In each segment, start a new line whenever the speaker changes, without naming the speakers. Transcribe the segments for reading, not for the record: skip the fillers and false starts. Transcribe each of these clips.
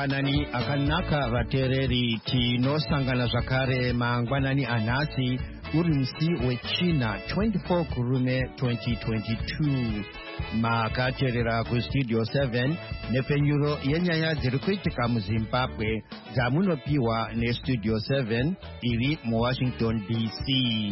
mangwanani akanaka vateereri tinosangana zvakare mangwanani anhasi uri musi wechina 24 kurume 2022 makateerera kustudio 7 nepfenyuro yenyaya dziri kuitika muzimbabwe dzamunopiwa nestudio 7 iri muwashington dc.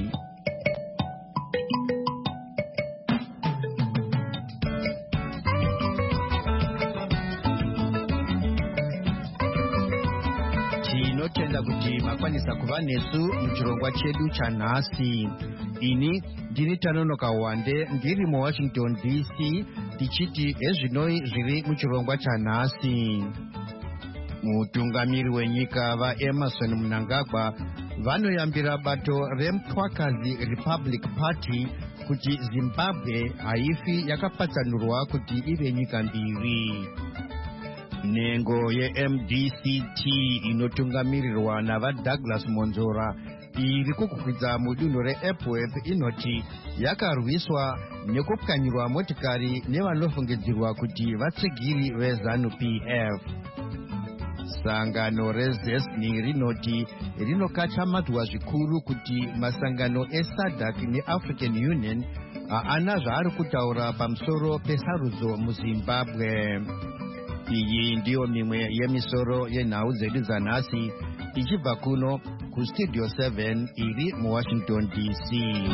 tinotenda kuti makwanisa kuva nesu muchirongwa chedu chanhasi. ini ndini Tanonoka Wande ndiri muwashington dc tichiti ezvinoi zviri muchirongwa chanhasi. mutungamiri wenyika vaEmmerson Mnangagwa vanoyambira bato remutwakazi Republic Party kuti Zimbabwe haifi yakapatsanurwa kuti ive nyika mbiri. nhengo yeMDCT inotungamirirwa navaDouglas Monzora iri kukwidza mudunhu reEpworth inoti yakarwiswa nekupwanyirwa motikari nevanofungidzirwa kuti vatsigiri veZANU-PF. sangano reZESNI rinoti rinokachamadzwa zvikuru kuti masangano eSADC neAfrican Union haana zvaari kutaura pamusoro pesarudzo muZimbabwe. iyi ndiyo mimwe yemisoro yenhau dzedu dzanhasi ichibva kuno kustudio 7 iri muwashington dc.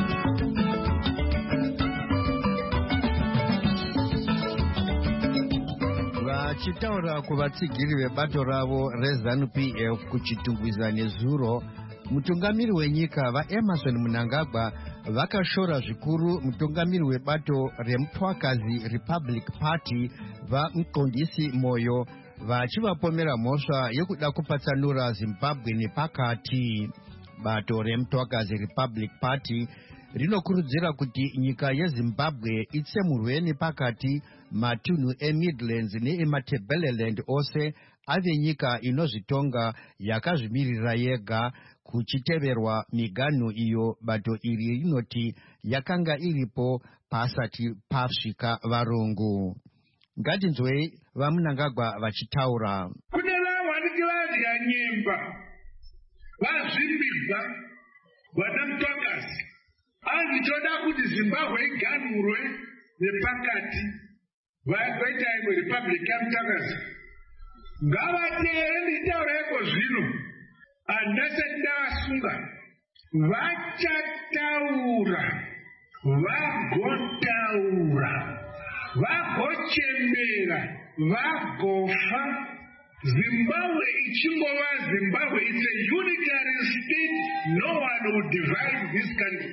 vachitaura kuvatsigiri vebato ravo reZANU-PF kuchitungwiza nezuro, mutungamiri wenyika vaEmmerson Mnangagwa vakashora zvikuru mutungamiri webato remutwakazi Republic Party vaMqondisi Moyo vachivapomera mhosva yekuda kupatsanura Zimbabwe nepakati. bato remutwakazi Republic Party rinokurudzira kuti nyika yeZimbabwe itsemurwe nepakati, matunhu eMidlands neeMatabeleland ose ave nyika inozvitonga yakazvimirira yega, kuchiteverwa miganhu iyo bato iri rinoti yakanga iripo pasati pasvika varungu. ngatinzwei vaMnangagwa vachitaura.
kune vanenge vadya nyemba vazvimbidza vanamutwakazi andichoda kuti Zimbabwe iganhurwe nepakati vaita imwe Republic yamutwakazi. ngavateere nditaureko zvino handasati ndavasunga vachataura vagotaura vagochemera vagofa. Zimbabwe ichingova Zimbabwe, it's a unitary state. No one will divide this country.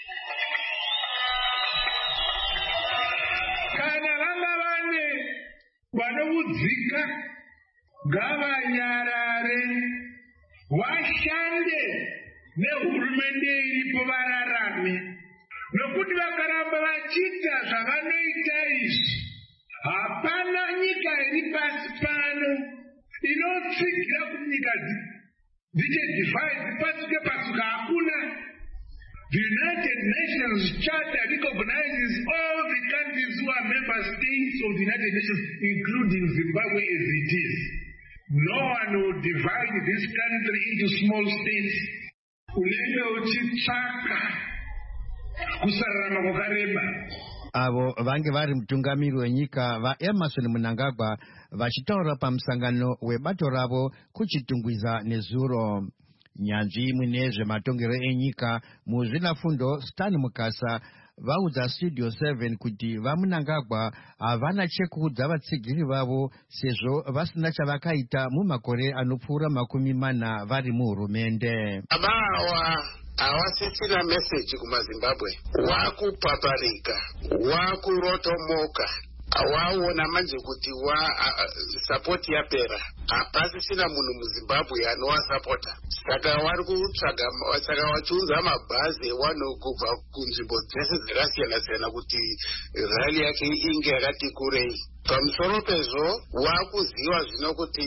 kana vanga vane vanovudzika ngavanyarare vashande nehurumende iripo vararame, nokuti vakaramba vachiita zvavanoita izvi hapana nyika iri pasi pano inotsigira kuti nyika dzichedivide pasuke pasuka. hakuna. The United Nations Charter recognizes all the countries who are member states of the United Nations, including Zimbabwe as it is. No one will divide this country into small states. unenge uchitsvaka kusararama kwakareba.
avo vange vari mutungamiri wenyika vaEmmerson Mnangagwa vachitaura pamusangano webato ravo kuchitungwiza nezuro. nyanzvi mune zvematongero enyika muzvinafundo Stan Mukasa vaudza studio 7 kuti vaMnangagwa havana chekuudza vatsigiri vavo sezvo vasina chavakaita mumakore anopfuura 40 vari muhurumende.
havasisina meseji kumaZimbabwe, wakupaparika, wakurotomoka. waona manje kuti sapoti yapera, hapasisina munhu muZimbabwe anovasapota. saka vari kutsvaga, saka vachiunza mabhazi kubva kunzvimbo dzese dzakasiyana-siyana kuti rali yake inge yakati kurei. pamusoro pezvo wakuziva zvino kuti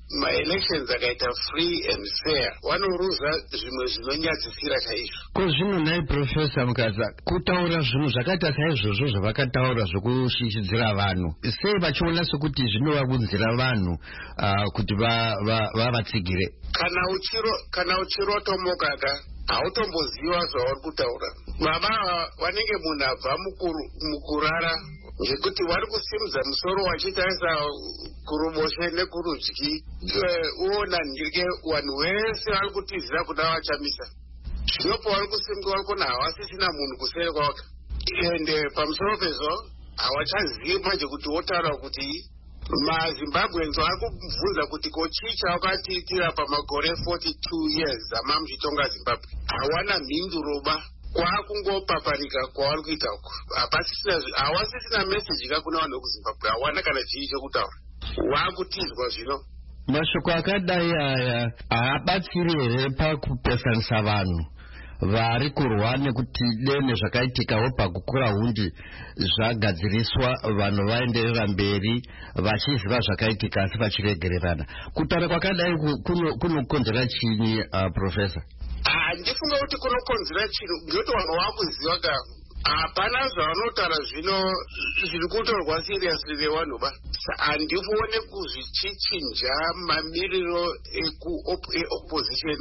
maelections akaita free and fair vanoruza zvimwe zvinonyadzisira chaizvo.
Kozvino nai Professor Mukadza, kutaura zvinhu zvakaita saizvozvo zvavakataura zvokushishidzira vanhu, sei vachiona sekuti zvinovaunzira vanhu kuti vavatsigire?
Kana uchirotomokaka hautomboziva zvauri kutaura. Baba vanenge munhu abva mukurara ngekuti vari kusimudza musoro vachitarisa kuruboshwe nekurudyi, uona ndike vanhu vese vari kutizira kuda vachamisa. Zvino pavari kusimuka vari kuona havasisina munhu kusere kwaka, ende pamusoro pezvo havachazivi manje kuti wotaura kuti maZimbabweans vari kubvunza kuti kochicha wakatiitira pamakore 42 years amamuchitonga Zimbabwe. Hawana mhinduroba, kwakungopaparika kwavari kuita uku. Havasisina meseji kakuna vanhu vekuzimbabwe, hawana kana chii chekutaura. Wakutizwa zvino.
Mashoko akadai aya haabatsiri here pakupesanisa vanhu vari kurwa nekuti dene zvakaitikawo pakukura hundi zvagadziriswa, vanhu vaenderera mberi vachiziva zvakaitika asi vachiregererana. Kutaura kwakadai kunokonzera chini, Professor?
Ndifunga kuti kunokonzera chino ngekuti vanhu vakuziva ka hapana zvavanotaura zvino zviri kutorwa seriously nevanhu ba. Handione kuzvichichinja mamiriro eopposition,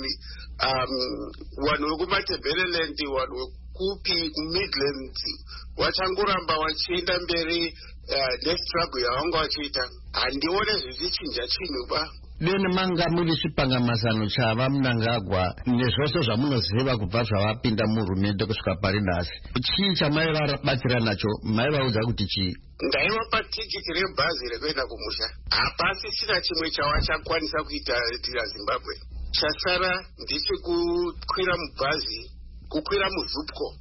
vanhu vekumatebeleland, vanhu vekupi kumidlands vachangoramba vachienda mberi nestruggle yavanga vachiita. Handione zvichichinja chinhu ba.
Dene manga muri chipangamazano chava Mnangagwa nezvose zvamunoziva kubva zvavapinda muhurumende kusvika pari nhasi, chii chamaivabatsira nacho? Maivaudza kuti chii?
Ndaivapa tikiti rebhazi rekuenda kumusha. Hapasisina chimwe chavachakwanisa kuitira Zimbabwe. Chasara ndechekukwira mubhazi, kukwira muzupco,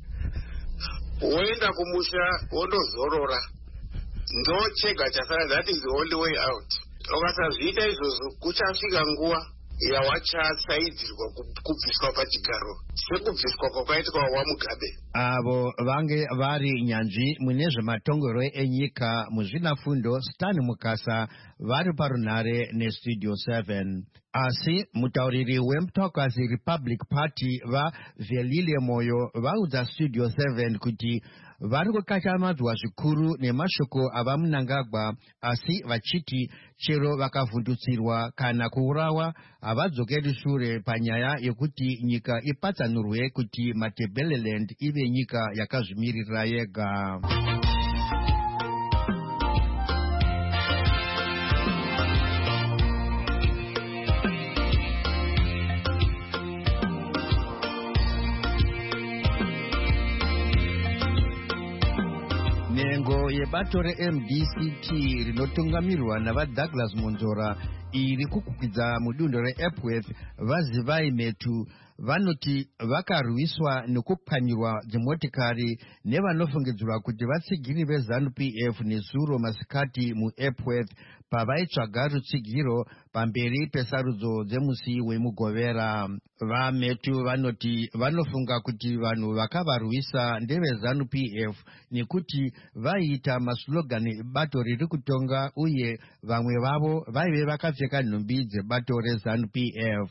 woenda kumusha wondozorora. Ndo chega chasara. That is the only way out. Ukasazviita izvozvo kuchasvika nguva yawachasaidzirwa kubviswa pachigaro sekubviswa kwakaitwa waMugabe.
Avo vange vari nyanzvi mune zvematongero enyika muzvinafundo Stan Mukasa vari parunhare neStudio 7. Asi mutauriri weMutaukazi Republic Party vaVelile Moyo vaudza Studio 7 kuti vari kukachamadzwa zvikuru nemashoko avaMnangagwa, asi vachiti chero vakavhundutsirwa kana kuurawa havadzokeri shure panyaya yekuti nyika ipatsanurwe kuti Matabeleland ive nyika yakazvimirira yega. Nengo yebato reMDCT rinotungamirwa navaDouglas Monzora iri kukwidza mudundo reEpworth vazivai metu vanoti vakarwiswa nekupwanyirwa dzimotikari nevanofungidzirwa kuti vatsigiri veZANU-PF nezuro masikati muEpworth pavaitsvaga rutsigiro pamberi pesarudzo dzemusi wemugovera. Vametu vanoti vanofunga kuti vanhu vakavarwisa ndeveZANU-PF nekuti vaiita maslogani ebato riri kutonga uye vamwe vavo vaive vakapfeka nhumbi dzebato reZANU-PF.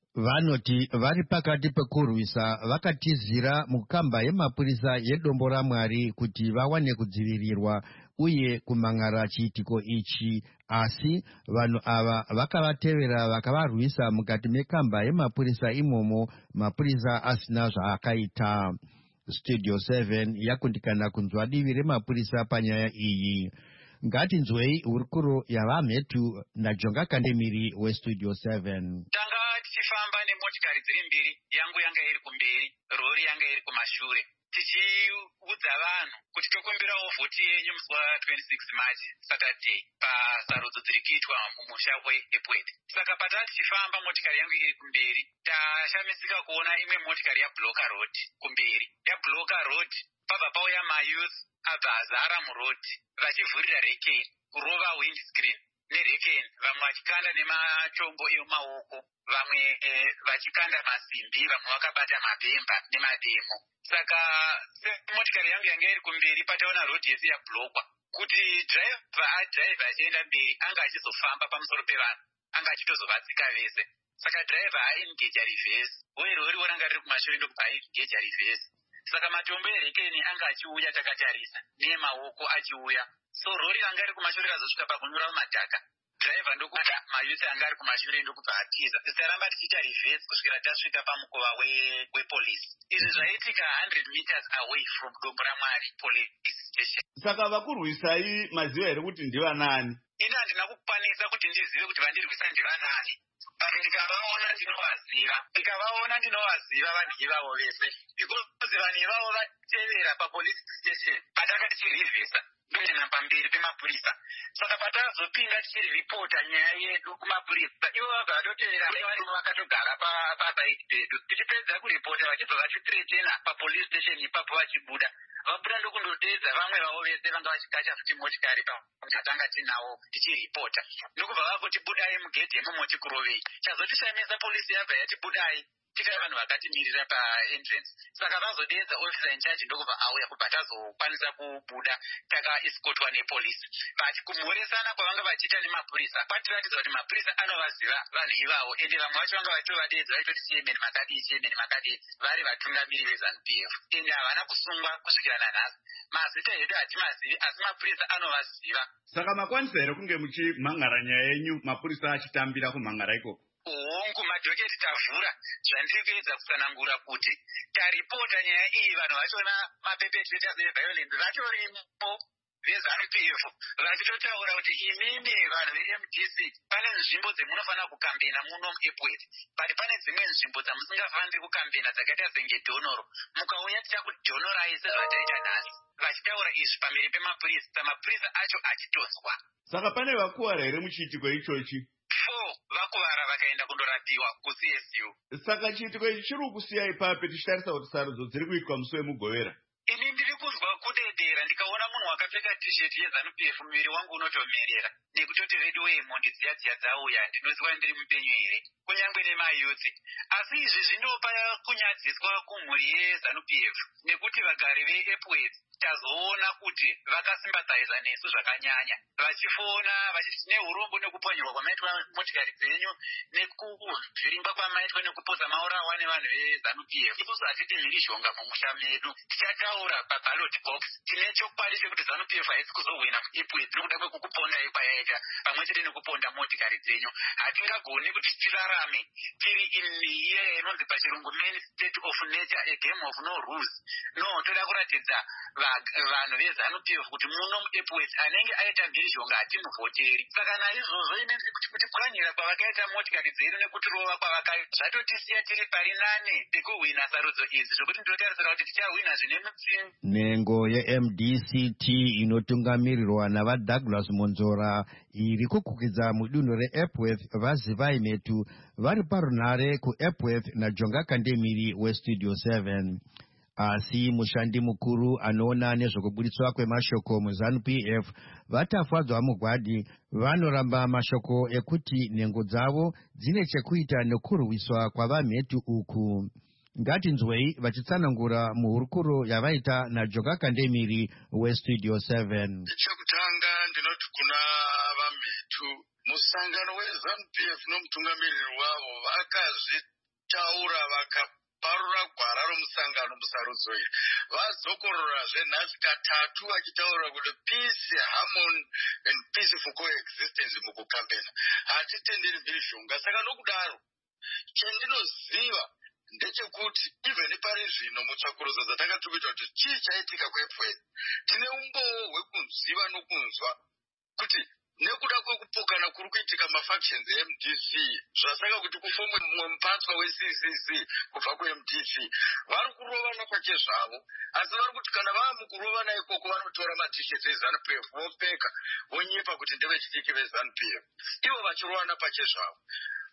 Vanoti vari pakati pekurwisa vakatizira mukamba yemapurisa yeDombo raMwari kuti vawane kudzivirirwa uye kumangara chiitiko ichi, asi vanhu ava vakavatevera vakavarwisa mukati mekamba yemapurisa imomo, mapurisa asina zvaakaita. Studio 7 yakundikana kunzwa divi remapurisa panyaya iyi. Ngatinzwei hurukuro yavaMhetu naJonga Kandemiri weStudio 7.
Tichifamba nemotikari dziri mbiri, yangu yanga iri kumberi, rori yanga iri kumashure, tichiudza vanhu kuti tokumbirawo vhoti yenyu musi wa26 March Saturday pasarudzo dziri kuitwa mumusha weEpworth. Saka patati tichifamba motikari yangu iri kumberi, tashamisika kuona imwe motikari yabloka road kumberi, yabloka road pabva pauya mayouth abva azara murodi vachivhurira rekeni kurova windscreen nerekeni, vamwe vachikanda nemachombo emaoko, vamwe vachikanda masimbi, vamwe vakabata mabhemba nemademo. Saka motikari yangu yanga iri kumberi pataona rodi yese yablokwa kuti driver adrive achienda mberi anga achizofamba pamusoro pevanhu. anga achitozovatsika vese. Saka driver aingeja reverse, uye rori ranga riri kumashure ndokubva aingeja reverse. Saka matombo erekeni anga achiuya takatarisa nemaoko achiuya. So rori ranga riri kumashure razosvika pakunyura mumadhaka. Driver ndokuda mayuti anga ari kumashure ndokubva atiza. Tisaramba tichiita reverse kusvikira tasvika pamukova wepolisi. Izvi zvaitika 100 meters away from Dombo raMwari police station.
Saka vakurwisai maziva here kuti ndivanani?
Ini handina kukwanisa kuti ndizive kuti vandirwisa ndivanani. Asi ndikavaona ndinovaziva vanhu ivavo vese. Because vanhu ivavo vatevera papolice station patakati tichirivhesa ndoenda pamberi pemapurisa. Saka patazopinda tichiripota nyaya yedu kumapurisa, ivo vabva vatotevera varimo vakatogara pasaidi pedu. Tichipedza kuripota vachibva vachitiretena papolice station ipapo vachibuda. Vabuda ndokundodedza vamwe vavo vese vanga vachikacha futi motikari patakanga tinawo tichiripota. Ndokubva vakutibudai mugedhe yemumotikurovei. Chazotishamisa polisi yabva yatibudai tikai vanhu vakatimirira paentrance. Saka vazodedza officer in charge ndokubva auya kubva tazokwanisa kubuda takaescortwa nepolisi. But kumhoresana kwavanga vachiita nemapurisa kwatiratidza kuti mapurisa anovaziva vanhu ivavo, ende vamwe vacho vanga vachitovadedza vachitoti chiemeni makadii vari vatungamiri veZANU-PF, ende havana kusungwa kusvikira nanhasi. Mazita edu hatimazivi asi mapurisa anovaziva.
Saka makwanisa here kunge muchimhan'ara nyaya yenyu mapurisa achitambira kumhan'ara ikoko?
Hongu madhoketi tavhura zvandiri kuedza kusanangura kuti taripota nyaya iyi vanhu vachona mapepetrators eviolence vatorimo veZANU-PF vachitotaura kuti imimi vanhu veMDC pane nzvimbo dzemunofanira kukambena muno muEpworth, but pane dzimwe nzvimbo dzamusingafaniri kukambena dzakaita senge Donoro. Mukauya tichakudhonorai sezvataita nhasi vachitaura izvi pamberi pemapurisa, mapurisa acho achitonzwa.
Saka pane vakuwara here muchiitiko ichochi?
4 vakuvara vakaenda kundorapiwa kuCSU.
Saka chiitiko ichi chiri kusiyai papi tichitarisa kuti sarudzo dziri kuitwa musi wemugovera?
Ini ndiri kuzwa kudedera ndikaona munhu wakapfeka t-shirt yeZANU-PF muviri wangu unotomerera nekutoti redu weimondi dziya dzauya ndinoziva ndiri mupenyu here kunyangwe nemayuti. Asi izvi zvinopa kunyadziswa kumhuri yeZANU-PF nekuti vagari veEpworth tazoona kuti vakasimbasaiza nesu zvakanyanya, vachifona vachiti neurombo nekuponyerwa kwamaitwa motikari dzenyu nekuzvirimba kwamaitwa nekupoza maurawa nevanhu veZANU-PF. Isusu hatiti mhirizhonga mumusha medu, tichataura paballot box. Tine chokwadi chekuti ZANU-PF haisi kuzohwina muEpworth nokuda kwekukuponda ikwayaita pamwe chete nekuponda motikari dzenyu. Hatingagoni kuti tirarame tiri iye inonzi pachirungu main state of nature, a game of no rules. No, toda kuratidza vanhu veZANU-PF kuti muno muEpworth anenge aita mhirizhonga hatimuvhoteri. Saka naizvozvo ine kutipwanyira kwavakaita motikari dzedu nekutirova kwavakaita zvatotisiya tiri pari nane pekuhwina sarudzo idzi zvokuti ndotarisira kuti tichahwina zvine mutsinga.
Nhengo yeMDCT inotungamirirwa navaDouglas Monzora iri kukukidza mudunhu reEpworth vazivai metu vari parunhare kuEpworth naJonga Kandemiri weStudio 7. Asi mushandi mukuru anoona nezvokubuditswa kwemashoko muZANU-PF vatafadzwa mugwadi vanoramba mashoko ekuti nhengo dzavo dzine chekuita nekurwiswa kwavamhetu uku. Ngatinzwei vachitsanangura muhurukuro yavaita naJonga Kandemiri weStudio 7.
Chekutanga ndinoti kuna vamhetu musangano weZANU-PF nomutungamiriri wavo vakazvitaura vakaparura gwara romusangano musarudzo iri. Vadzokororazve nhasi katatu vachitaura kuti peace, harmony and peaceful coexistence mukukambena. Hatitenderi mhirizhonga. Saka nokudaro chendinoziva ndechekuti even pari zvino mutsvakurudzo dzatanga tikuita kuti chii chaitika kuEpworth tine umboo hwekunziva nokunzwa kuti nekuda kwekupokana kuri kuitika mafactions eMDC zvasaka kuti kufomwe mumwe mupatswa weCCC kubva kuMDC vari kurovana pachezvavo, asi vari kuti kana vava mukurovana ikoko vanotora matisheti eZANU-PF vopfeka vonyepa kuti ndevechidiki veZANU-PF ivo vachirovana pachezvavo.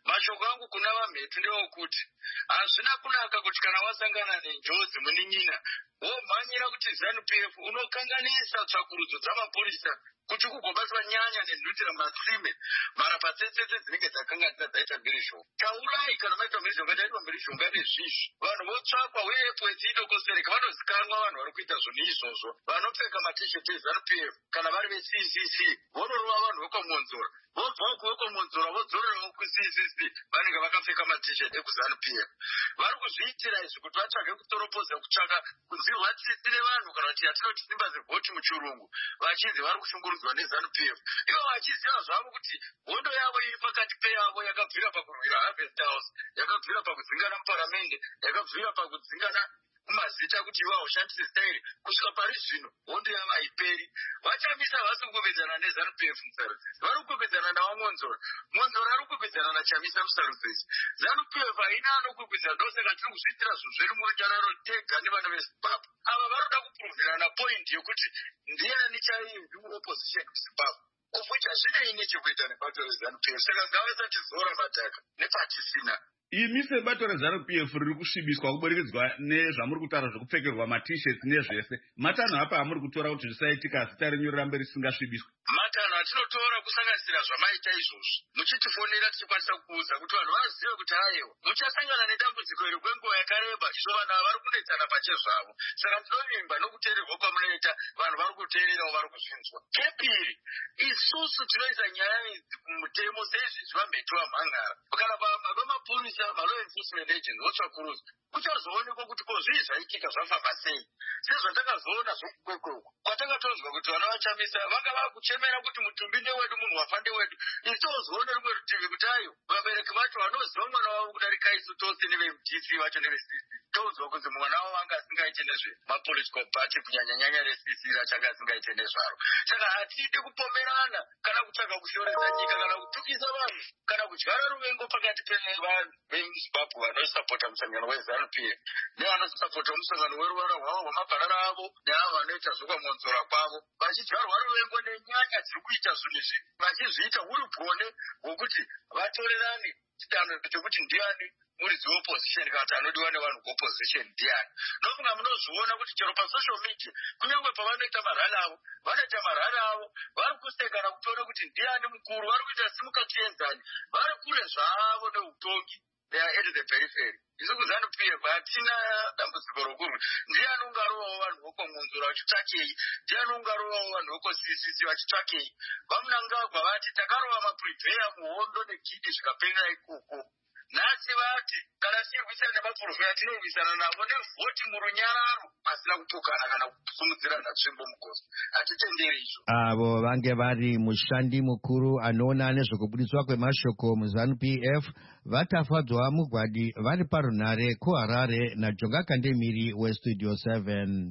Mashoko angu kuna vamhetu ndewokuti hazvina kunaka kuti kana wasangana nenjodzi munin'ina womhanyira kuti ZANU-PF unokanganisa tsvakurudzo dzamapurisa kuti kugobatwa nyanya nenhutira matsime mara patsetsetse dzinenge dzakanga dzaita mhirizhonga. Taurai kana maita mhirizhonga ndaitwa mhirizhonga nezvizvi vanhu votsvakwa uye epweti idokosereka vanozikanwa vanhu vari kuita zvinhu izvozvo vanopfeka matisheti eZANU-PF kana vari veCCC vonorova vanhu vekwaMonzora vobva kuvekomonzora vodzorerawo kuCCC vanenge vakapfeka matisheti ekuZANU-PF. Vari kuzviitira izvi kuti vatsvage kutoropoza kutsvaka kunzirwa tsitsi nevanhu kana kuti yatinoti simba zevhoti muchirungu vachinzi vari kushungurudzwa neZANU-PF ivo vachiziva zvavo kuti hondo yavo iri pakati peyavo yakabvira pakurwira Harvest House yakabvira pakudzingana muparamende yakabvira pakudzingana kumazita kuti ivo ushandise stairi kusvika pari zvino hondo yavo haiperi. Vachamisa vasi kukwekedzana neZANU-PF musarudzisi vari kukwekedzana navaMonzora ari kukwekedzana naChamisa musarudzisi. ZANU-PF haina anokwekwedzana ndosaka tiri kuzviitira zvinhu zvedu murunyararo tega nevana veZimbabwe. Ava varoda kupuruvhirana poindi yekuti ndiani chainzi opposition kuZimbabwe of which hazvinei nechekuita nebato reZANU-PF saka ngavasatizora madhaka nepatisina.
Imi sebato reZANU-PF riri kusvibiswa kubudikidza nezvamuri kutaura zvekupfekerwa matisheti nezvese matanho apa amuri kutora kuti zvisaitika zita renyu rirambe risingasvibiswi?
Matanho atinotora kusanganisira zvamaita izvozvi muchitifonera tichikwanisa kuudza kuti vanhu vazive kuti aiwa muchasangana nedambudziko iri kwenguva yakareba izvo vanhu ava vari kunetsana pachezvavo saka tinovimba nokuteererwa kwamunoita vanhu vari kuteererawo vari kuzvinzwa. Chepiri isusu tinoisa nyaya idzi kumutemo seizvizvi vamhetu vamhangara kana vamapurisa malaw enforcement agents votsvakurudzwa kuchazoonekwa kuti ko zvii zvaitika zvafamba sei sezvatakazoona zvokukwekweku kwatakatozwa kuti vana vaChamisa vanga vakuchemera kuti mutumbi ndewedu munhu wafa ndewedu. Isi tozoona rumwe rutivi kuti ayo vabereki vacho vanoziva mwana wavo kudarika isu tose neveMTC vacho neveCC touzwa kunzi mwana wavo anga asingaite nezvemapolitical party kunyanyanyanya reCC rachanga asingaite nezvaro. Saka hatidi kupomerana kana kutsvaga kushoresa nyika kana kutukisa vanhu kana kudyara ruvengo pakati pevanhu veZimbabwe vanosapota musangano weZANU-PF nevanosapota musangano weruvara rwavo rwamabharara avo neavo vanoita zvokwaMonzora kwavo vachidyarwa ruvengo nenyanya dziri kuita zvinhu izvi vachizviita uri gone hwokuti vatorerane chidanho chekuti ndiani muridzi weopposition kana kuti anodiwa nevanhu kuopposition ndiani. Nofunga munozviona kuti chero pasocial media kunyange pavanoita marhali avo vanoita marhali avo vari kusekana kutoona kuti ndiani mukuru vari kuita simukati yenzani vari kure zvavo neutongi at the periphery. Isu kuZANU-PF hatina dambudziko rokuru ndiani ungarovawo vanhu vokwaMonzora vachitsvakei ndiani ungarovawo vanhu vokwaCCC vachitsvakei. Vamunangagwa vati takarova mapurivheya muhondo negidi zvikaperera ikoko. Nhasi vati kana tirwisana nemapurivheya tinorwisana navo nevhoti murunyararo pasina kutukana kana kusumudzirana tsvimbo mugosi. Hatitenderi izvo.
Avo vange vari mushandi mukuru anoona nezvekubudiswa kwemashoko muZANU-PF vatafadzwa mugwadi vari parunhare kuHarare naJonga Kandemiri weStudio 7.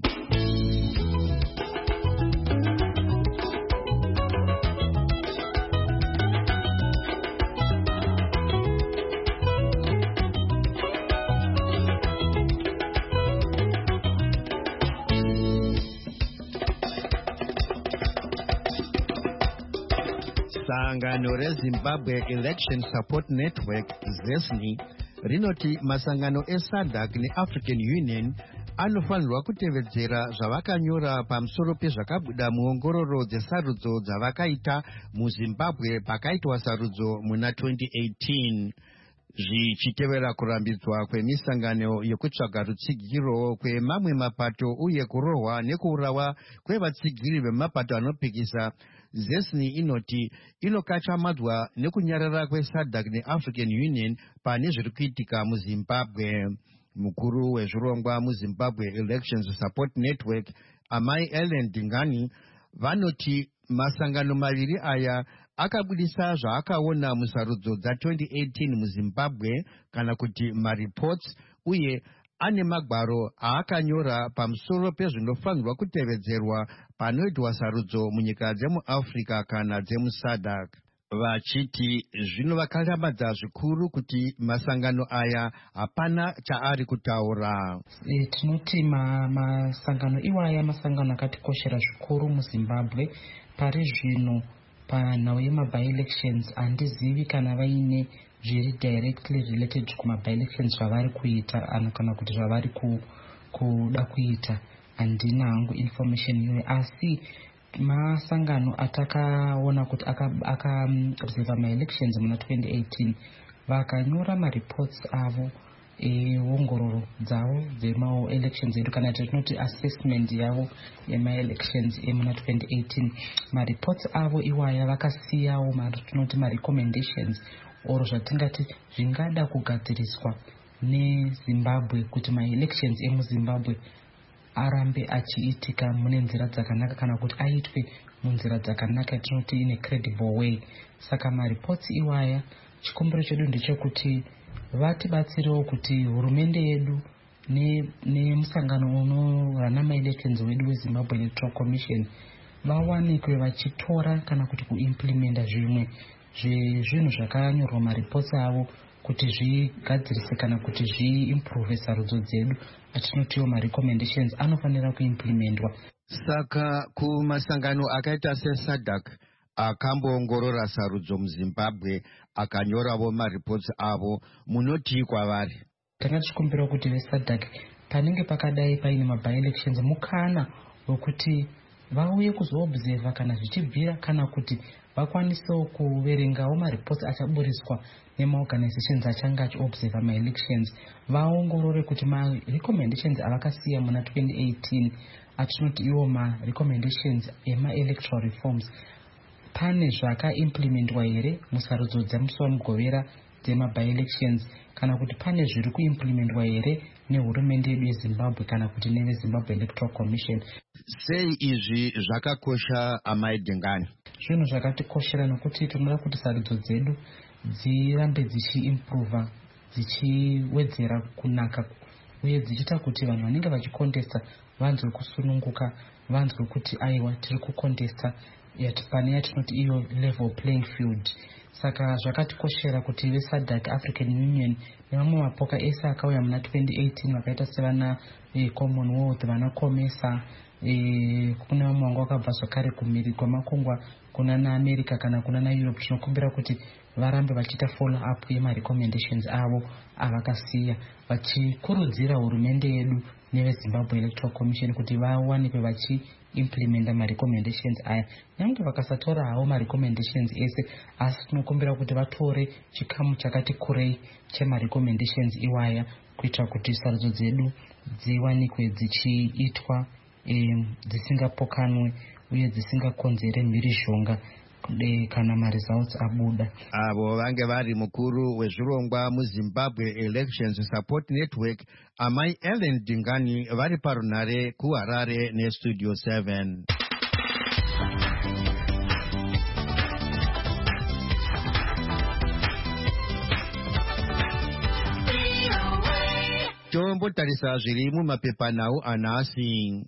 Sangano reZimbabwe Election Support Network ZESNI rinoti masangano eSADC neAfrican Union anofanirwa kutevedzera zvavakanyora pamusoro pezvakabuda muongororo dzesarudzo dzavakaita muZimbabwe pakaitwa sarudzo muna 2018 zvichitevera kurambidzwa kwemisangano yekutsvaga rutsigiro kwemamwe mapato uye kurohwa nekuurawa kwevatsigiri vemapato anopikisa. ZESNI inoti inokachamadzwa nekunyarara kweSADC neAfrican Union pane zviri kuitika muZimbabwe. Mukuru wezvirongwa muZimbabwe Elections Support Network Amai Ellen Dingani vanoti masangano maviri aya akabudisa zvaakaona musarudzo dza2018 muZimbabwe kana kuti mareports uye ane magwaro aakanyora pamusoro pezvinofanirwa kutevedzerwa panoitwa sarudzo munyika dzemuAfrica kana dzemuSADC. Vachiti zvino vakaramadza zvikuru kuti masangano aya hapana chaari kutaura.
Tinoti masangano iwaya masangano akatikoshera zvikuru muZimbabwe pari zvino panhau yemaby-elections handizivi kana vaine zviri directly related kuma-by-elections zvavari kuita kana kuti zvavari kuda kuita. Handina hangu information iyoyo, asi masangano atakaona kuti akaobserva ma-elections muna 2018 vakanyora ma-reports avo ongororo dzavo dzema-elections edu, kana tinoti assessment yavo yema-elections emuna 2018. Ma-reports avo iwaya vakasiyawo tinoti ma-recommendations oro zvatingati zvingada kugadziriswa neZimbabwe kuti ma-elections emuZimbabwe arambe achiitika mune nzira dzakanaka, kana kuti aitwe munzira dzakanaka yatinoti in a credible way. Saka ma-reports iwaya chikumbiro chedu ndechekuti vatibatsirewo kuti hurumende yedu nemusangano unorana ma-elections wedu weZimbabwe Electoral Commission vawanikwe vachitora kana kuti kuimplementa zvimwe zvezvinhu zvakanyorwa ma-reports avo kuti zvigadzirise kana kuti zviimprove sarudzo dzedu atinotiwo ma-recommendations anofanira kuimplementwa.
Saka kumasangano akaita seSADC akamboongorora sarudzo muZimbabwe akanyorawo ma-reports avo, munoti kwavari?
Tanga tichikumbira kuti veSADC panenge pakadai paine ma-by-elections mukana wekuti vauye kuzoobserva kana zvichibvira, kana kuti vakwanisewo kuverengawo ma-reports achaburiswa nema-organizations achange achiobserva ma-elections, vaongorore kuti ma-recommendations avakasiya muna 2018 atinoti iwo ma-recommendations ema-electoral reforms pane zvakaimplementwa here musarudzo dzemusi wamugovera dzema-by-elections, kana kuti pane zviri kuimplementwa here nehurumende yedu yeZimbabwe kana kuti neveZimbabwe Electoral Commission.
Sei izvi zvakakosha amai Dingani?
Zvinhu zvakatikoshera nokuti tinoda kuti sarudzo dzedu dzirambe dzichiimprova, dzichiwedzera kunaka, uye dzichiita kuti vanhu vanenge vachikontesta vanzwe kusununguka, vanzwe kuti aiwa tiri kukontesta pane yatinoti iyo level playing field. Saka zvakatikoshera kuti veSADC, African Union nevamwe mapoka ese akauya muna 2018 vakaita sevana Commonwealth, vana Komesa, kuna vamwe vanga vakabva zvakare kumhiri kwamakungwa kuna naAmerica kana kuna naEurope. Tinokumbira kuti varambe vachiita follow up yema-recommendations avo avakasiya, vachikurudzira hurumende yedu neveZimbabwe Electoral Commission kuti vawanikwe vachiimplementa ma-recommendations aya. Nyange vakasatora hawo ma-recommendations ese, asi tinokumbira kuti vatore chikamu chakati kurei chema-recommendations iwaya kuitira kuti sarudzo dzedu dziwanikwe dzichiitwa dzisingapokanwe uye dzisingakonzere mhirizhonga kana ma-results abuda.
Avo vange vari mukuru wezvirongwa muZimbabwe Elections Support Network, amai Ellen Dingani, vari parunhare kuHarare neStudio 7. Tombotarisa zviri mumapepanhau anhasi.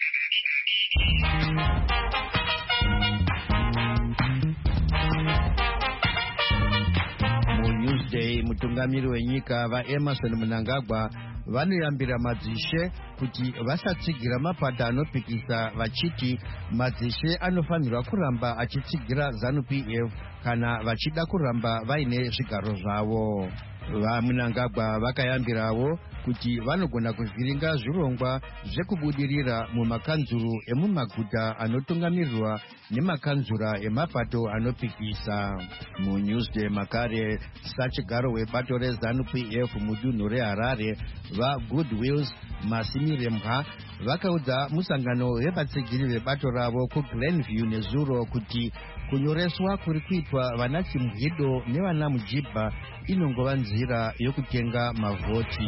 Newsday, mutungamiri wenyika vaEmerson Mnangagwa vanoyambira madzishe kuti vasatsigira mapato anopikisa, vachiti madzishe anofanirwa kuramba achitsigira ZANU-PF kana vachida kuramba vaine zvigaro zvavo. VaMnangagwa vakayambirawo kuti vanogona kuvhiringa zvirongwa zvekubudirira mumakanzuru emumaguta anotungamirirwa nemakanzura emapato anopikisa. MuNewsday makare, sachigaro webato reZANU-PF mudunhu reHarare, vaGoodwills Masimiremha vakaudza musangano wevatsigiri vebato ravo kuGlenview neZuro kuti kunyoreswa kuri kuitwa vana Chimhido nevana Mujibha inongova nzira yokutenga mavhoti.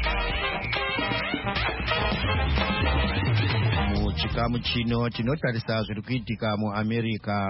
Muchikamu chino tinotarisa zviri kuitika muAmerica.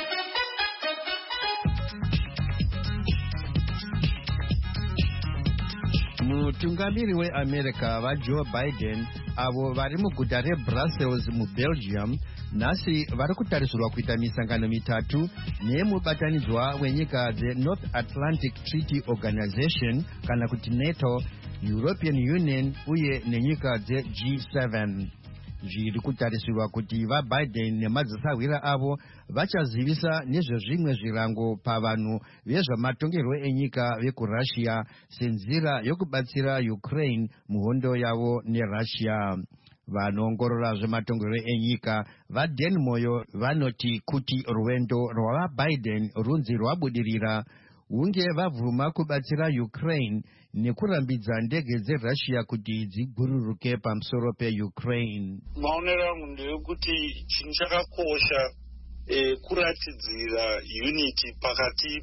Mutungamiri weAmerica vaJoe Biden avo vari muguta reBrussels muBelgium nhasi vari kutarisirwa kuita misangano mitatu nemubatanidzwa wenyika dzeNorth Atlantic Treaty Organization kana kuti NATO, European Union uye nenyika dzeG7. zviri kutarisirwa kuti vaBiden nemadzisawira avo vachazivisa nezvezvimwe zvirango pavanhu vezvamatongerwo enyika vekurussia senzira yokubatsira Ukraine muhondo yavo neRussia. Vanoongorora zvematongerwo enyika vaDan Moyo vanoti kuti rwendo rwavaBiden runzi rwabudirira hunge vabvuma kubatsira Ukraine nekurambidza ndege dzeRussia kuti dzigururuke pamusoro peUkraine.
Maonero angu ndeyekuti chinhu chakakosha kuratidzira unity pakati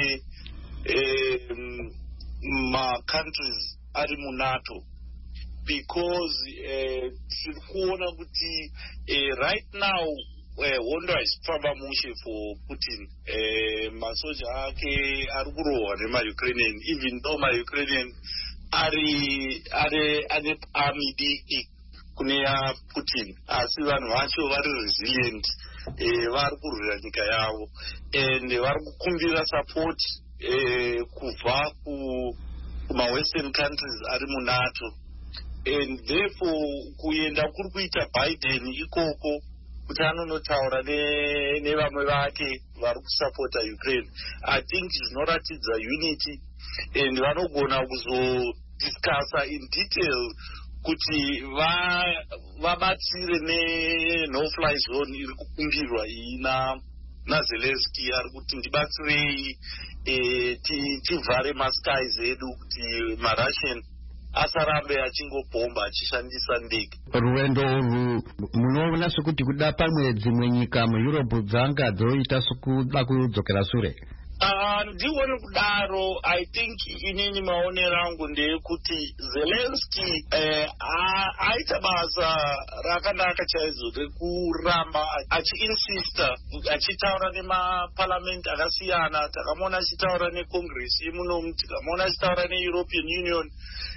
countries ari muNATO, because tiri kuona kuti right now hondo haisifamba mushe for Putin. Masoja ake ari kurohwa nemaUkrainian, even though maUkrainian ane army diki kune yaPutin, asi vanhu vacho vari resilient, vari kurwira nyika yavo and vari kukumbira support kubva kumawestern countries ari muNATO, and therefore kuenda kuri kuita Biden ikoko kuti anonotaura nevamwe vake vari kusapota Ukraine, I think zvinoratidza unity, and vanogona kuzodiscussa in detail kuti vabatsire ne-no-fly zone iri kukumbirwa iyi naZelensky ari kuti ndibatsirei tivhare maskies edu kuti maRussian asarambe achingobhomba achishandisa ndege.
Rwendo urwu munoona sekuti kuda pamwe dzimwe nyika muEurope dzanga dzoita sekuda kudzokera sure?
Ndione kudaro. I think inini maonero angu ndeyekuti Zelensky aita basa rakanaka chaizvo rekuramba achiinsista achitaura nemaparliament akasiyana. Takamona achitaura neCongress imunomu, tikamuona achitaura neEuropean Union.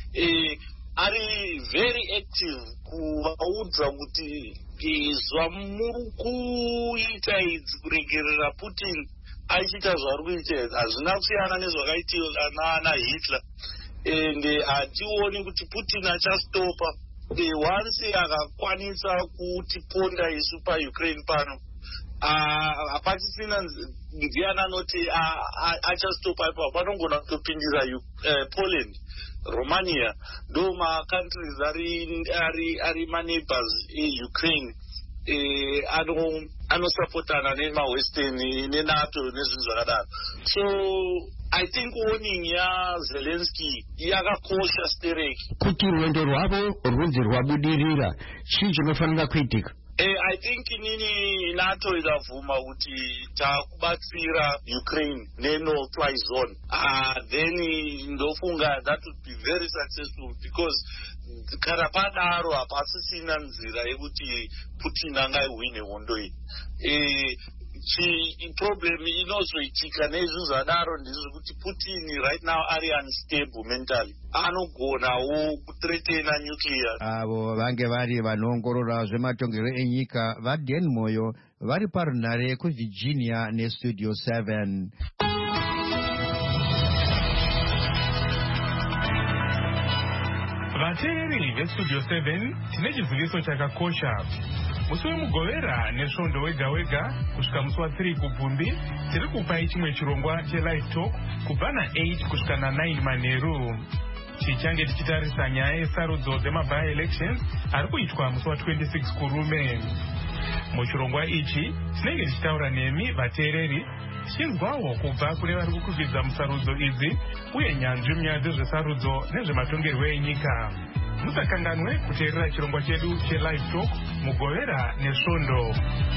Ari very active kuvaudza kuti zvamuri kuita idzi kuregerera Putin achiita zvari kuita hazvina kusiyana nezvakaitiwa naHitler, and hationi kuti Putin achastopa once akakwanisa kutiponda isu paUkraine pano. Hapachisina ndiani anoti achastopa ipapo, panogona kutopindira Poland, Romania, ndo macountries ari maneighbors eUkraine anosapotana nemawestern neNATO nezvinhu zvakadaro. So I think warning yaZelensky yakakosha stereki.
Kuti rwendo rwavo runzi rwabudirira, chii chinofanira kuitika?
I think inini NATO ikavhuma kuti takubatsira Ukraine ne-no-fly zone, then ndofunga that would be very successful, because kana padaro hapasisina nzira yekuti Putin angaiwine hondo iyi. Problem inozoitika nezvinhu zvadaro ndezvekuti Putin right now ari unstable mentally, anogonawo kuthreatena nuclear.
Avo vange vari vanoongorora zvematongerwo enyika vaDan Moyo vari parunhare kuVirginia neStudio 7.
Vateereri veStudio 7 tine chiziviso chakakosha. Musi wemugovera nesvondo wega wega kusvika musi wa3 kubvumbi tiri kupai chimwe chirongwa chelive talk kubva na8 kusvika na9 manheru. Tichange tichitarisa nyaya yesarudzo dzemaby elections ari kuitwa musi wa26 kurume. Muchirongwa ichi tinenge tichitaura nemi vateereri tichinzwawo kubva kune vari kukwidza musarudzo idzi uye nyanzvi munyaya dzezvesarudzo nezvematongerwo enyika. Musakanganwe kuteerera chirongwa chedu chelive talk mugovera nesvondo.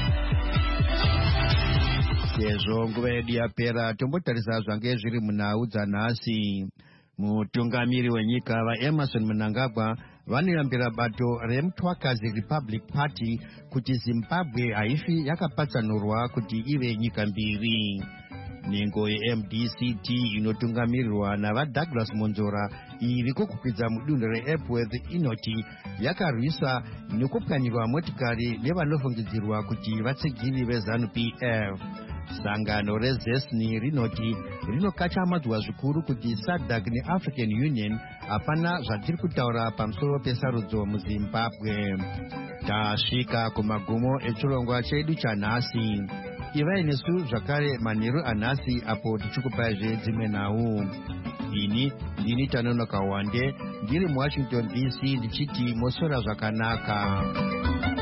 Sezvo nguva yedu yapera, tombotarisa zvange zviri munhau dzanhasi. Mutungamiri wenyika vaEmerson Mnangagwa vanirambira bato reMutwakazi Republic Party kuti Zimbabwe haifi yakapatsanurwa kuti ive nyika mbiri. Nhengo yeMDCT inotungamirirwa navaDouglas Monzora iri kukwidza mudunhu reEpworth inoti yakarwisa nekupwanyirwa motikari nevanofungidzirwa kuti vatsigiri veZANU-PF. Sangano reZESNI rinoti rinokachamadzwa zvikuru kuti SADC neAfrican Union hapana zvatiri kutaura pamusoro pesarudzo muzimbabwe. Tasvika kumagumo echirongwa chedu chanhasi. Ivai nesu zvakare manheru anhasi apo tichikupai dzimwe nhau. Ini ndini Tanonoka Wande ndiri muWashington DC ndichiti mosora zvakanaka.